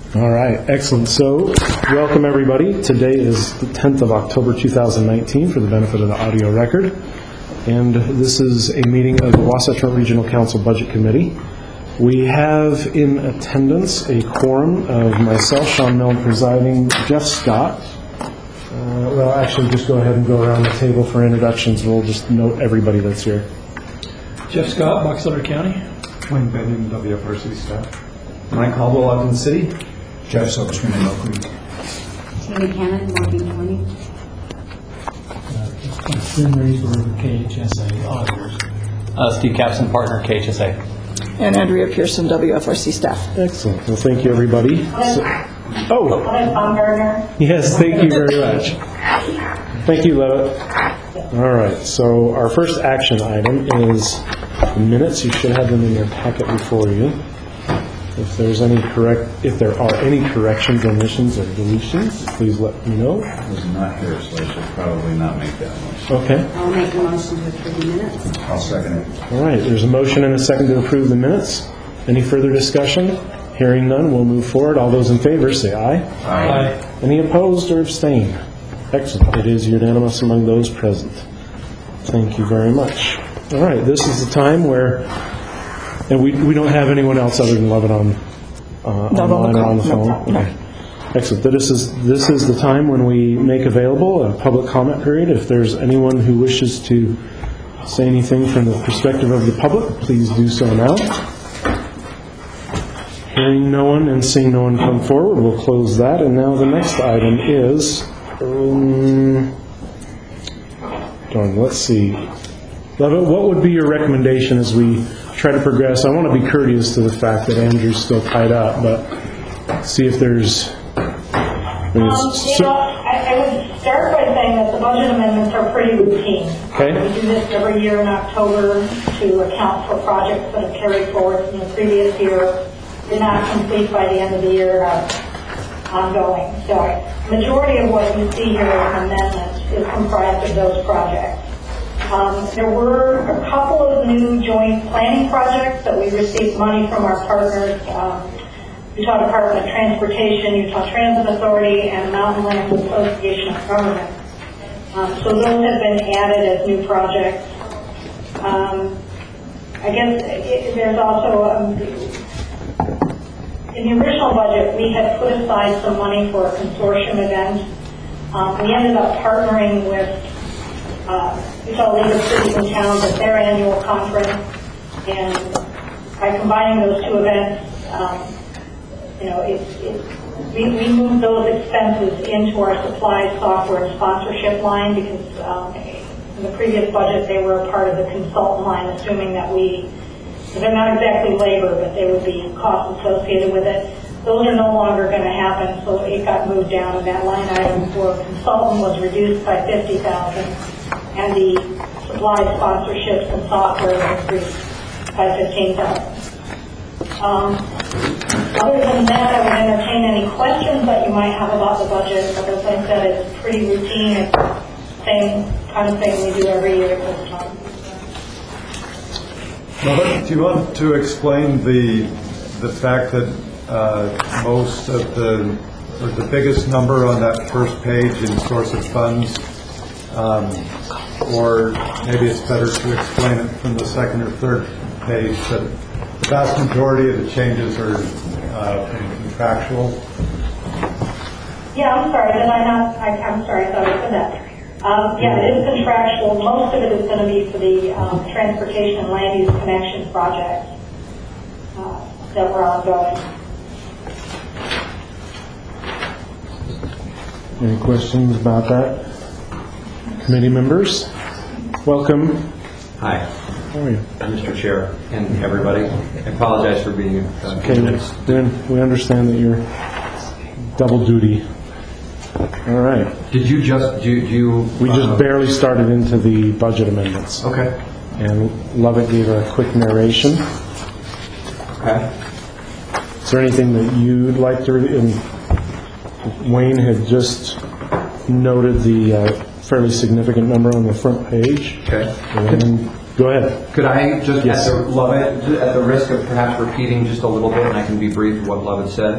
All right, excellent. So, welcome everybody. Today is the 10th of October 2019 for the benefit of the audio record. And this is a meeting of the Wasatch Front Regional Council Budget Committee. We have in attendance a quorum of myself, Sean Milne presiding, Jeff Scott. Well, actually, just go ahead and go around the table for introductions. We'll just note everybody that's here. Jeff Scott, Box Elder County. Wayne Benyon, WFRC staff. Mike Caldwell, Ogden City. Jeff Silverstream in Mill Creek. Tammy Cannon, Morgan County. Tim Raysberg, KHSA Auditors. Steve Capson, partner, KHSA. And Andrea Pearson, WFRC staff. Excellent. Well, thank you, everybody. Baumgartner. Yes, thank you very much. Thank you, Levitt. All right, so our first action item is the minutes. You should have them in your packet before you. If there are any corrections, omissions, or deletions, please let me know. I was not here, so I should probably not make that motion. Okay. I'll make a motion to approve the minutes. I'll second it. All right, there's a motion and a second to approve the minutes. Any further discussion? Hearing none, we'll move forward. All those in favor say aye. Aye. Any opposed or abstained? Excellent. It is unanimous among those present. Thank you very much. All right, this is the time where, and we don't have anyone else other than Levitt on online or on the phone? No. Okay. Excellent. This is the time when we make available a public comment period. If there's anyone who wishes to say anything from the perspective of the public, please do so now. Hearing no one and seeing no one come forward, we'll close that. And now the next item is, let's see. Levitt, what would be your recommendation as we try to progress? I want to be courteous to the fact that Andrew's still tied up, but see if there's... I would start by saying that the budget amendments are pretty routine. Okay. We do this every year in October to account for projects that have carried forward from the previous year, did not complete by the end of the year, ongoing. So the majority of what you see here as amendments is comprised of those projects. There were a couple of new joint planning projects that we received money from our partners, Utah Department of Transportation, Utah Transit Authority, and Mountain Land Association of Governments. So those have been added as new projects. I guess there's also, in the original budget, we had put aside some money for a consortium event. We ended up partnering with Utah League of Cities and Towns at their annual conference, and by combining those two events, we moved those expenses into our supplies, software, and sponsorship line because in the previous budget they were a part of the consultant line, assuming that they're not exactly labor, but they would be costs associated with it. Those are no longer going to happen, so it got moved down, and that line item for consultant was reduced by $50,000, and the supplies, sponsorships, and software increased by $15,000. Other than that, I would entertain any questions that you might have about the budget. But as I said, it's pretty routine. It's the same kind of thing we do every year at this time. Well, do you want to explain the fact that most of the biggest number on that first page in source of funds, or maybe it's better to explain it from the second or third page, that the vast majority of the changes are contractual? Yeah, I'm sorry. Did I not? I'm sorry. I thought I said that. Yeah, it is contractual. Most of it is going to be for the transportation and land use connections projects that were ongoing. Any questions about that? Committee members, welcome. Hi. How are you? Mr. Chair and everybody. I apologize for being okay. We understand that you're double duty. All right. Did you just We just barely started into the budget amendments. Okay. And Levitt gave a quick narration. Okay. Is there anything that you'd like to read? And Wayne had just noted the fairly significant number on the front page. Okay. Go ahead. Could I just, yes. at the risk of perhaps repeating just a little bit, and I can be brief with what Levitt said,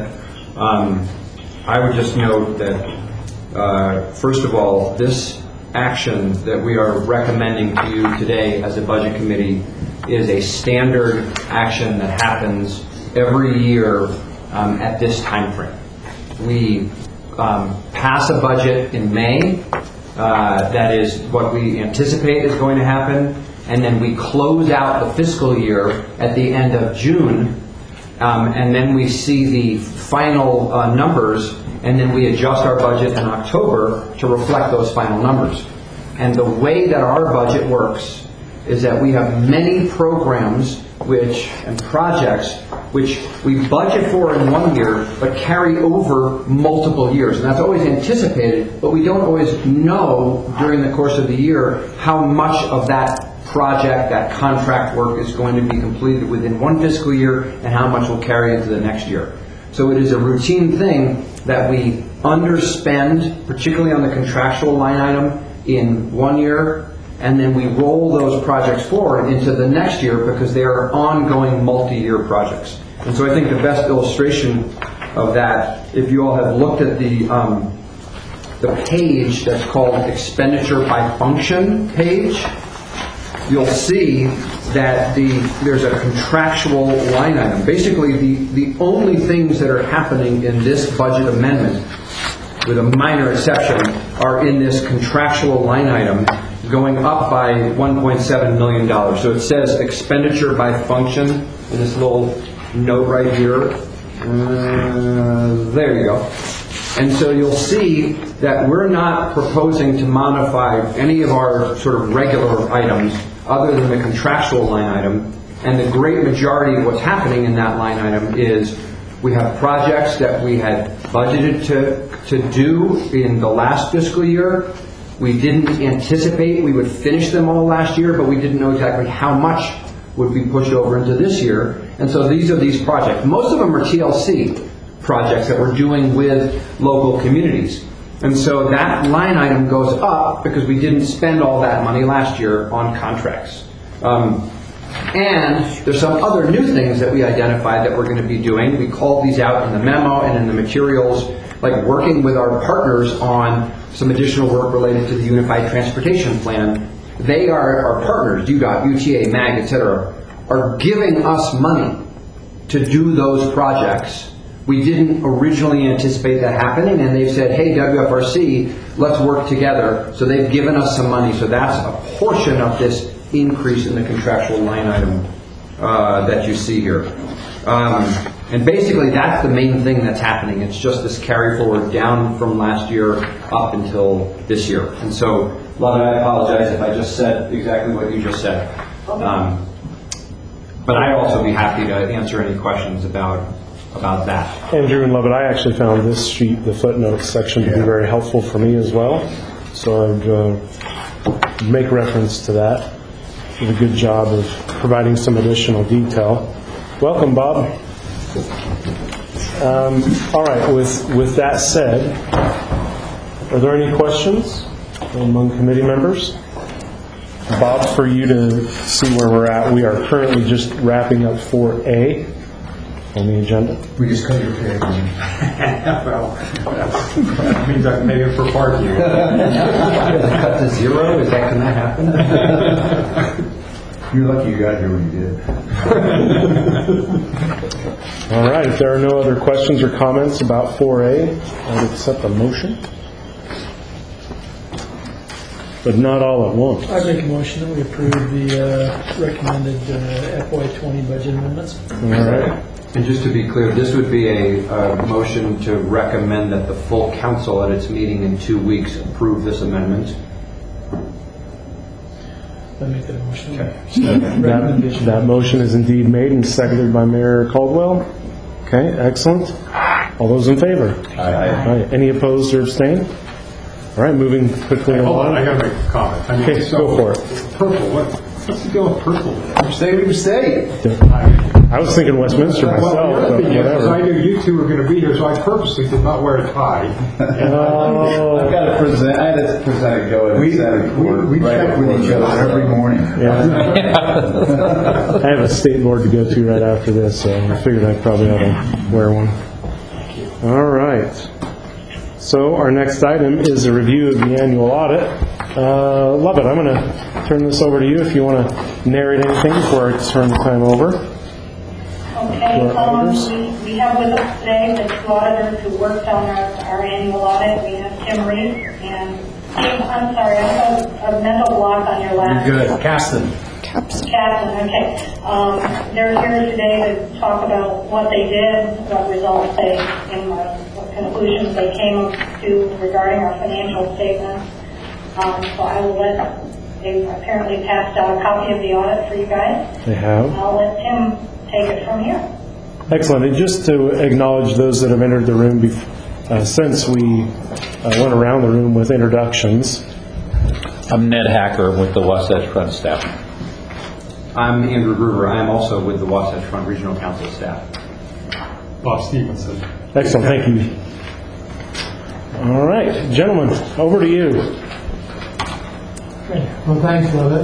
I would just note that, first of all, this action that we are recommending to you today as a budget committee is a standard action that happens every year at this time frame. We pass a budget in May. That is what we anticipate is going to happen. And then we close out the fiscal year at the end of June. And then we see the final numbers, and then we adjust our budget in October to reflect those final numbers. And the way that our budget works is that we have many programs and projects which we budget for in one year but carry over multiple years. And that's always anticipated, but we don't always know during the course of the year how much of that project, that contract work is going to be completed within one fiscal year and how much will carry into the next year. So it is a routine thing that we underspend, particularly on the contractual line item, in one year, and then we roll those projects forward into the next year because they are ongoing multi-year projects. And so I think the best illustration of that, if you all have looked at the page that's called expenditure by function page, you'll see that there's a contractual line item. Basically, the only things that are happening in this budget amendment, with a minor exception, are in this contractual line item going up by $1.7 million. So it says expenditure by function in this little note right here. There you go. And so you'll see that we're not proposing to modify any of our sort of regular items other than the contractual line item. And the great majority of what's happening in that line item is we have projects that we had budgeted to do in the last fiscal year. We didn't anticipate we would finish them all last year, but we didn't know exactly how much would be pushed over into this year. And so these are these projects. Most of them are TLC projects that we're doing with local communities. And so that line item goes up because we didn't spend all that money last year on contracts. And there's some other new things that we identified that we're going to be doing. We called these out in the memo and in the materials, like working with our partners on some additional work related to the Unified Transportation Plan. They are our partners, UDOT, UTA, MAG, etc., are giving us money to do those projects. We didn't originally anticipate that happening, and they've said, hey, WFRC, let's work together. So they've given us some money. So that's a portion of this increase in the contractual line item that you see here. And basically, that's the main thing that's happening. It's just this carry forward down from last year up until this year. And so, Lovett, I apologize if I just said exactly what you just said. But I'd also be happy to answer any questions about that. Andrew and Lovett, I actually found this sheet, the footnotes section, to be very helpful for me as well. So I'd make reference to that. Did a good job of providing some additional detail. Welcome, Bob. All right, with that said, are there any questions among committee members? Bob, for you to see where we're at, we are currently just wrapping up 4A on the agenda. We just cut your pay. Well, that means I can make it for parking. Cut to zero? Is that going to happen? You're lucky you got here when you did. All right, if there are no other questions or comments about 4A, I'll accept a motion. But not all at once. I make a motion that we approve the recommended FY20 budget amendments. All right. And just to be clear, this would be a motion to recommend that the full council at its meeting in 2 weeks approve this amendment. I make that motion. That motion is indeed made and seconded by Mayor Caldwell. Okay, excellent. All those in favor? Aye. Any opposed or abstained? All right, moving quickly along. Hold on, I got to make a comment. I mean, Okay, so, go for it. Purple, what's the deal with purple? I was thinking Westminster myself, but Because I whatever. knew you two were going to be here, so I purposely did not wear a tie. Oh, I had to present a go We check with each other every morning. yeah. I have a state board to go to right after this, so I figured I probably ought to wear one. All right. So our next item is a review of the annual audit. Lovett, I'm going to turn this over to you if you want to narrate anything before I turn the time over. Okay, we have with us today the two auditors who worked on our annual audit. We have Tim Reed and Tim, I'm sorry, I have a mental block on your last name. Good. Caston. Captain, okay. They're here today to talk about what they did, what results they, and what conclusions they came to regarding our financial statements. So I will they apparently passed out a copy of the audit for you guys. They have. I'll let Tim take it from here. Excellent. And just to acknowledge those that have entered the room since we went around the room with introductions. I'm Ned Hacker with the Wasatch Front staff. I'm Andrew Gruber. I am also with the Wasatch Front Regional Council staff. Bob Stevenson. Excellent. Thank you. All right. Gentlemen, over to you. Okay. Well, thanks, Lovett.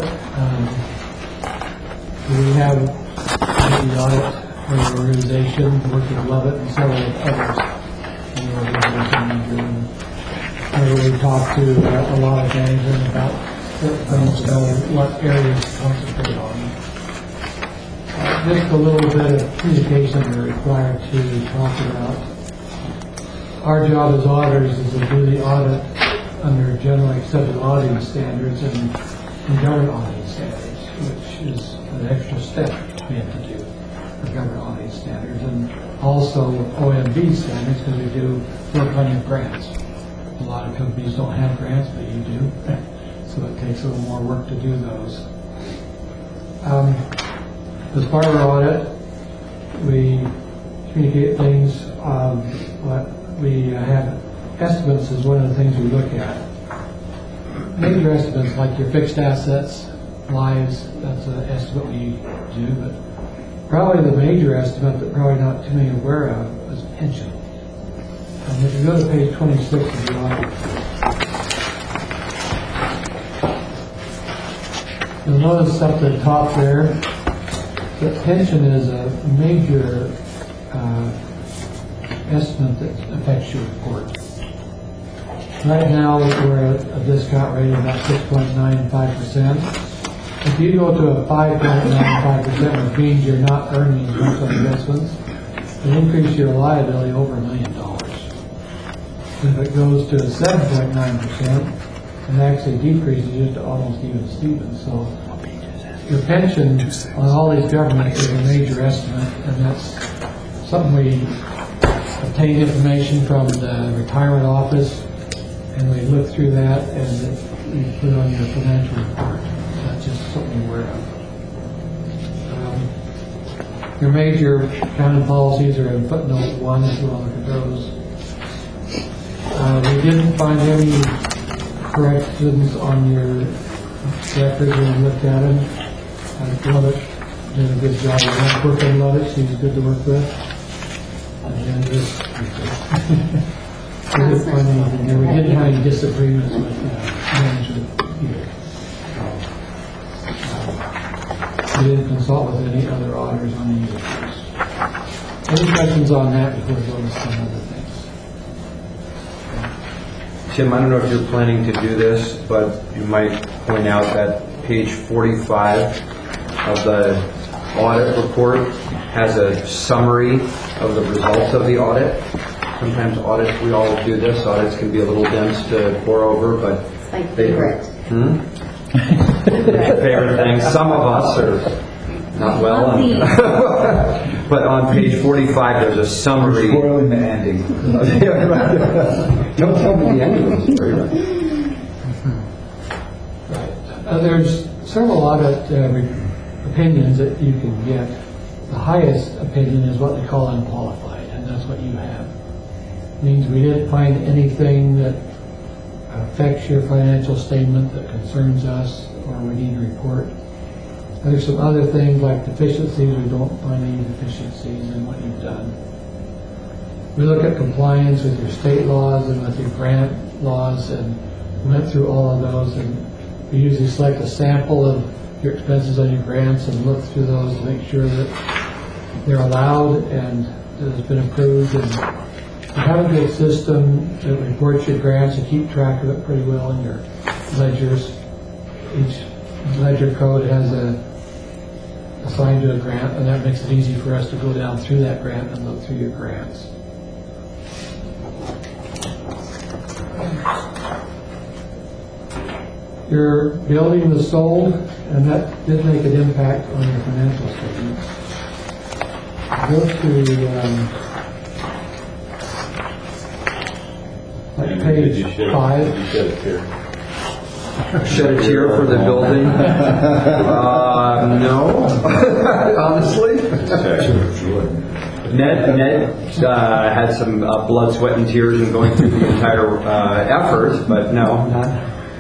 We have the audit for the organization, working with Lovett and several others in the organization. And we talked to a lot of management about what areas to concentrate on. Just a little bit of communication we're required to talk about. Our job as auditors is to do the audit under generally accepted auditing standards and government auditing standards, which is an extra step we have to do for government auditing standards, and also OMB standards because we do work on your grants. A lot of companies don't have grants, but you do, so it takes a little more work to do those. As part of our audit, we communicate things. What we have estimates is one of the things we look at. Major estimates like your fixed assets, lives, that's an estimate we do, but probably the major estimate that probably not too many are aware of is pension. And if you go to page 26 of the audit, you'll notice up at the top there that pension is a major estimate that affects your report. Right now, we're at a discount rate of about 6.95%. If you go to a 5.95%, which means you're not earning as much on investments, it increases your liability over $1 million. If it goes to a 7.9%, it actually decreases you to almost even Stevens. So your pension on all these governments is a major estimate, and that's something we obtain information from the retirement office, and we look through that and we put it on your financial report. That's just something you're aware of. Your major accounting policies are in footnote 1 if you want to look at those. We didn't find any corrections on your records when we looked at them. I love it. Did a good job of working. Love it. She's good to work with. And just we didn't find anything there. We didn't have any disagreements with management either. We didn't consult with any other auditors on any issues. Any questions on that before we go to some other things? Tim, I don't know if you're planning to do this, but you might point out that page 45 of the audit report has a summary of the results of the audit. Sometimes audits, we all do this, audits can be a little dense to pour over, but It's like favorite. Favorite things. Some of us are not well. But on page 45, there's a summary. Spoiling the ending. Don't tell me the ending of the story, right? Right. There's several audit opinions that you can get. The highest opinion is what they call unqualified, and that's what you have. It means we didn't find anything that affects your financial statement that concerns us or we need to report. There's some other things like deficiencies. We don't find any deficiencies in what you've done. We look at compliance with your state laws and with your grant laws, and went through all of those, and we usually select a sample of your expenses on your grants and look through those to make sure that they're allowed and that it's been approved, and You have a good system that reports your grants. You keep track of it pretty well in your ledgers. Each ledger code has assigned to a grant, and that makes it easy for us to go down through that grant and look through your grants. Your building was sold, and that did make an impact on your financial statements. Go to page 5. Did you shed a tear? Shed a tear for the building? No, honestly. Ned had some blood, sweat, and tears in going through the entire effort, but no, not.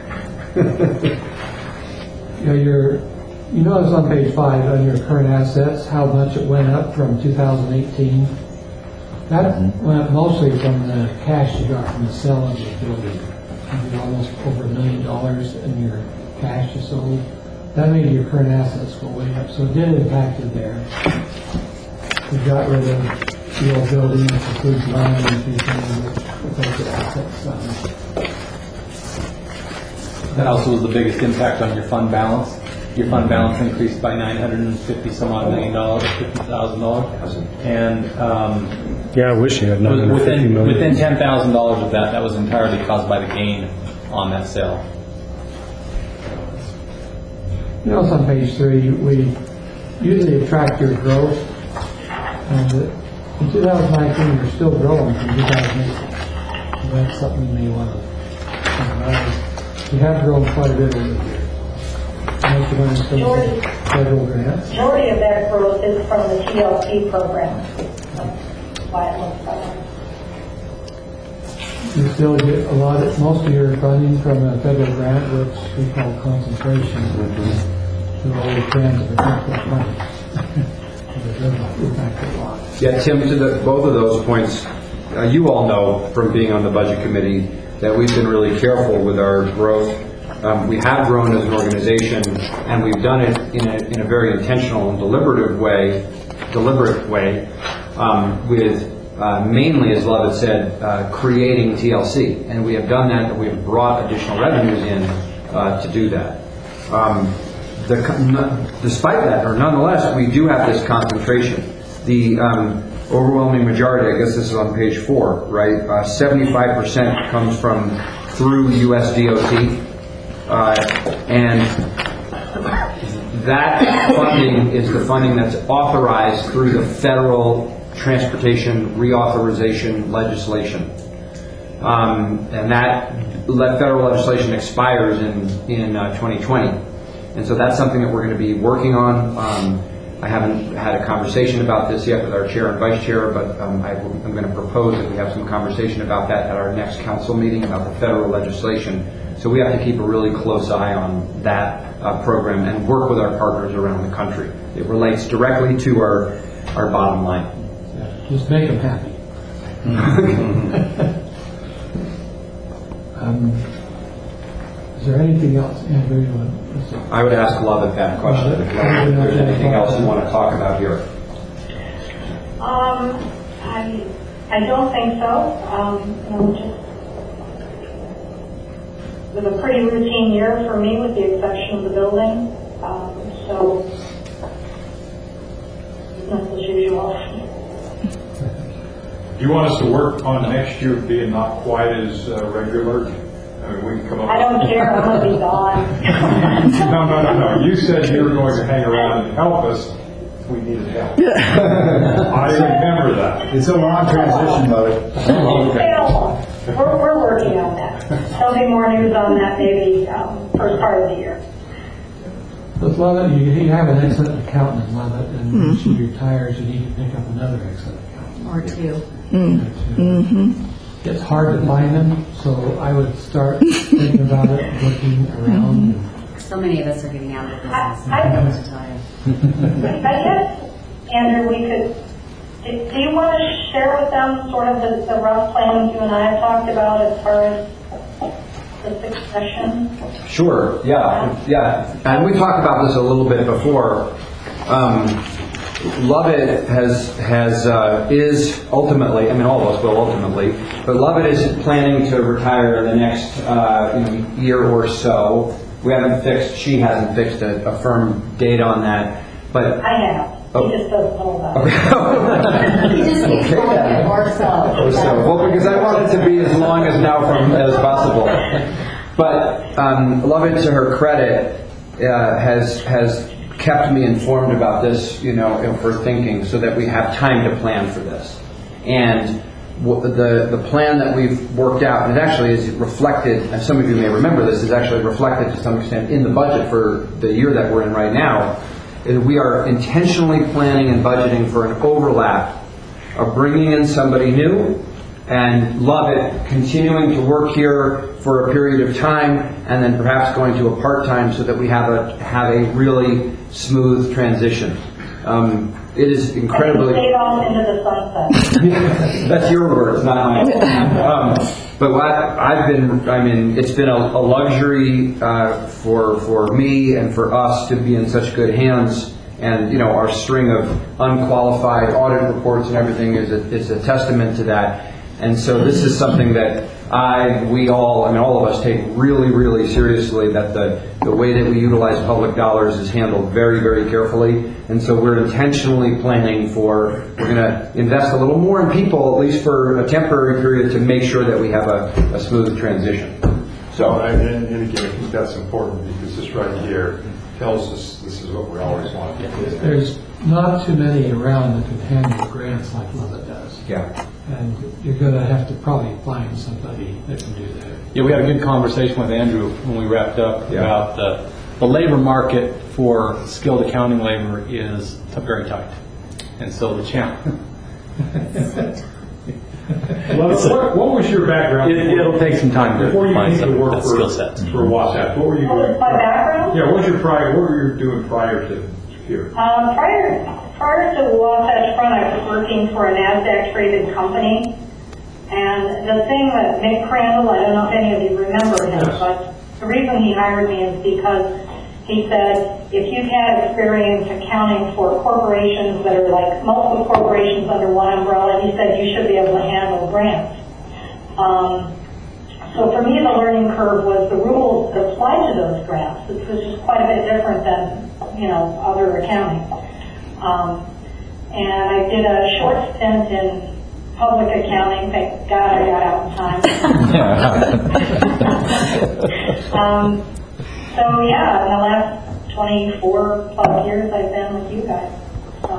You notice on page 5 on your current assets how much it went up from 2018. That went up mostly from the cash you got from the sale of the building. You did almost over $1 million in your cash you sold. That made your current assets go way up, so it did impact it there. We got rid of the old building, which includes land and a few things that affect the assets. That also was the biggest impact on your fund balance. Your fund balance increased by $950 some odd million, $50,000. And Yeah, I wish you had $950 million. within $10,000 of that was entirely caused by the gain on that sale. You know, on page 3, we usually track your growth, and in 2019 you're still growing from 2018. So that's something you may want to think about. You have grown quite a bit over the years. Most of it is from federal grants. Majority of that growth is from the TLC program. That's why it looks like that. You still get most of your funding from a federal grant, which we call concentration. So all the grants are that money. It does impact a lot. Yeah, Tim, to both of those points, you all know from being on the budget committee that we've been really careful with our growth. We have grown as an organization, and we've done it in a very intentional and deliberate way, with mainly, as Lovett said, creating TLC. And we have done that, and we have brought additional revenues in to do that. Despite that, or nonetheless, we do have this concentration. The overwhelming majority, I guess this is on page 4, right? 75% comes through U.S. DOT. And that funding is the funding that's authorized through the federal transportation reauthorization legislation. And that federal legislation expires in 2020. And so that's something that we're going to be working on. I haven't had a conversation about this yet with our chair and vice chair, but I'm going to propose that we have some conversation about that at our next council meeting about the federal legislation. So we have to keep a really close eye on that program and work with our partners around the country. It relates directly to our bottom line. Yeah, just make them happy. Is there anything else, Andrew, you want to say? I would ask Lovett that question. If there's anything else you want to talk about here. I don't think so. It was a pretty routine year for me, with the exception of the building. So business as usual. Do you want us to work on next year being not quite as regular? I mean, we can come up. I don't care. I'm going to be gone. No. You said you were going to hang around and help us. We needed help. I remember that. It's a long transition, though. We're working on that. There'll be more news on that maybe first part of the year. But Lovett, you have an excellent accountant, Lovett, and when she retires, you need to pick up another excellent accountant. Or 2. It's hard to find them, so I would start thinking about it, looking around. So many of us are getting out of the business. I guess, Andrew, we could. Do you want to share with them sort of the rough plans you and I have talked about as far as the succession? Sure. Yeah. And we talked about this a little bit before. Lovett is ultimately, I mean, all of us will ultimately, but Lovett is planning to retire in the next year or so. She hasn't fixed a firm date on that, but I have. He just doesn't know about it. He just keeps calling it or so. Well, because I want it to be as long as now as possible. But Lovett, to her credit, has kept me informed about this, for thinking, so that we have time to plan for this. And the plan that we've worked out, and it actually is reflected, and some of you may remember this, is actually reflected to some extent in the budget for the year that we're in right now. We are intentionally planning and budgeting for an overlap of bringing in somebody new and Lovett continuing to work here for a period of time, and then perhaps going to a part-time, so that we have a really smooth transition. It is incredibly. Fade off into the sunset. That's your words, not mine. But it's been a luxury for me and for us to be in such good hands. And our string of unqualified audit reports and everything is a testament to that. And so this is something that all of us take really, really seriously, that the way that we utilize public dollars is handled very, very carefully. And so we're intentionally planning we're going to invest a little more in people, at least for a temporary period, to make sure that we have a smooth transition. So, and again, I think that's important, because this right here tells us this is what we always want to do. There's not too many around that can handle grants like Lovett does. Yeah. And you're going to have to probably find somebody that can do that. Yeah, we had a good conversation with Andrew when we wrapped up about the labor market for skilled accounting labor is very tight. And so the challenge. What was your background? It'll take some time to find some work skill sets. For Wasatch. What were you What was doing? my background? Yeah, what were you doing prior to here? Prior to Wasatch Front, I was working for a NASDAQ-traded company. And the thing that Mick Crandall, I don't know if any of you remember him, but the reason he hired me is because he said, if you've had experience accounting for corporations that are like multiple corporations under one umbrella, he said you should be able to handle grants. So for me, the learning curve was the rules that applied to those grants. This was just quite a bit different than, other accounting. And I did a short stint in public accounting. Thank God I got out in time. So yeah, in the last 24 plus years I've been with you guys. So.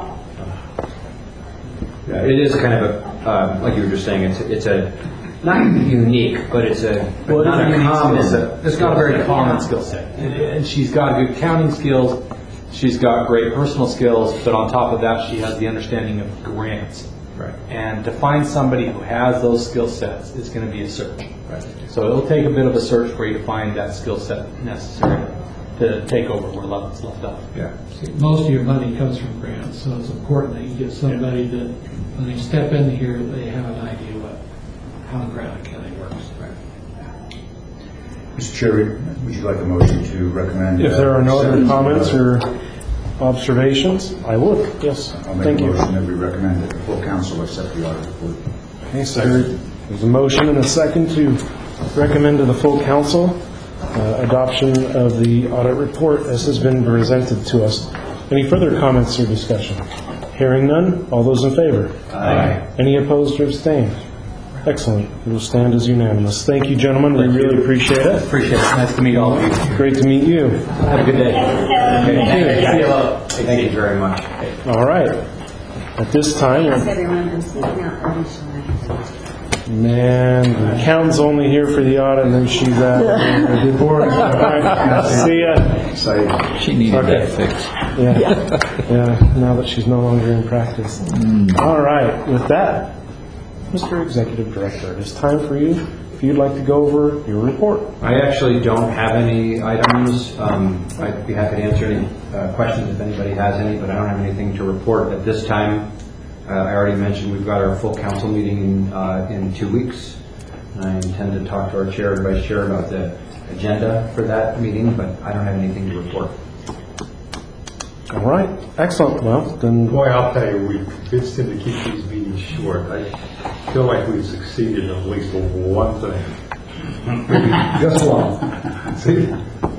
Yeah, it is kind of a, like you were just saying, it's a not unique, but it's not a common. It's not a very common skill set, and she's got good accounting skills. She's got great personal skills, but on top of that, she has the understanding of grants. Right. And to find somebody who has those skill sets is going to be a search. Right. So it'll take a bit of a search for you to find that skill set necessary to take over where Lovett's left off. Yeah. Most of your money comes from grants, so it's important that you get somebody that, when they step in here, they have an idea how grant accounting works. Right. Mr. Chair, would you like a motion to recommend? If there are no other comments or observations, I would. Yes. I'll make Thank a you. motion that we recommend that the full council accept the audit report. Okay, so there's a motion and a second to recommend to the full council adoption of the audit report as has been presented to us. Any further comments or discussion? Hearing none, all those in favor? Aye. Any opposed or abstained? Excellent. It will stand as unanimous. Thank you, gentlemen. We really appreciate it. Appreciate it. Nice to meet all of you. Great to meet you. Have a good day. Thank you very much. All right. At this time, Thanks, everyone. I'm sneaking out for lunch tonight. man, the accountant's only here for the audit, and then she's out. All right. See ya. She needed that fix. Yeah, now that she's no longer in practice. All right, with that, Mr. Executive Director, it is time for you, if you'd like to go over your report. I actually don't have any items. I'd be happy to answer any questions if anybody has any, but I don't have anything to report at this time. I already mentioned we've got our full council meeting in 2 weeks. I intend to talk to our chair and vice chair about the agenda for that meeting, but I don't have anything to report. All right, excellent. Well, then, Boy, I'll tell you, we did seem to keep these meetings short. I feel like we've succeeded in at least one thing. Maybe just one. See?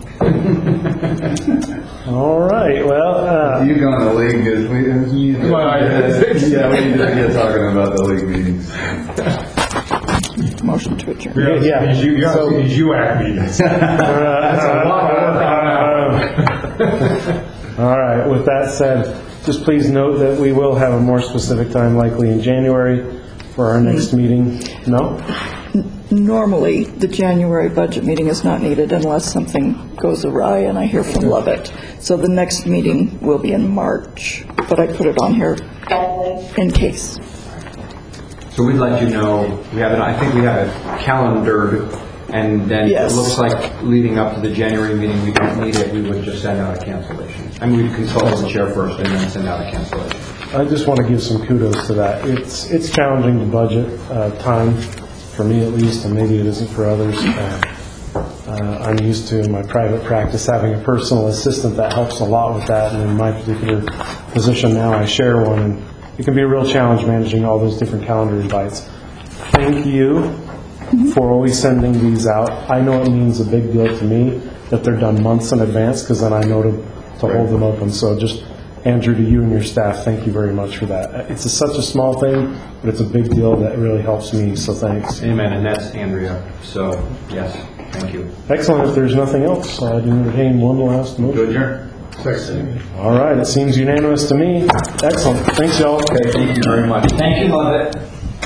all right, well, You go in the league, because we need to, yeah, we need to get talking about the league meetings. Motion to adjourn. yeah. These UAC meetings. That's a lot of work. All right, with that said, just please note that we will have a more specific time likely in January for our next meeting. No? Normally, the January budget meeting is not needed unless something goes awry, and I hear from Lovett. So the next meeting will be in March, but I put it on here in case. So we'd let you know, I think we have it calendared, and then Yes. it looks like leading up to the January meeting, we don't need it, we would just send out a cancellation. I mean, we'd consult with the chair first and then send out a cancellation. I just want to give some kudos to that. It's challenging to budget time, for me at least, and maybe it isn't for others. I'm used to, in my private practice, having a personal assistant that helps a lot with that, and in my particular position now, I share one, and it can be a real challenge managing all those different calendar invites. Thank you for always sending these out. I know it means a big deal to me that they're done months in advance, because then I know to hold them open. So just, Andrew, to you and your staff, thank you very much for that. It's such a small thing, but it's a big deal that really helps me, so thanks. Amen, and that's Andrea, so, yes, thank you. Excellent. If there's nothing else, I'd entertain one last motion. Good, adjourn. All right, it seems unanimous to me. Excellent. Thanks, y'all. Okay, thank you very much. Thank you, Lovett.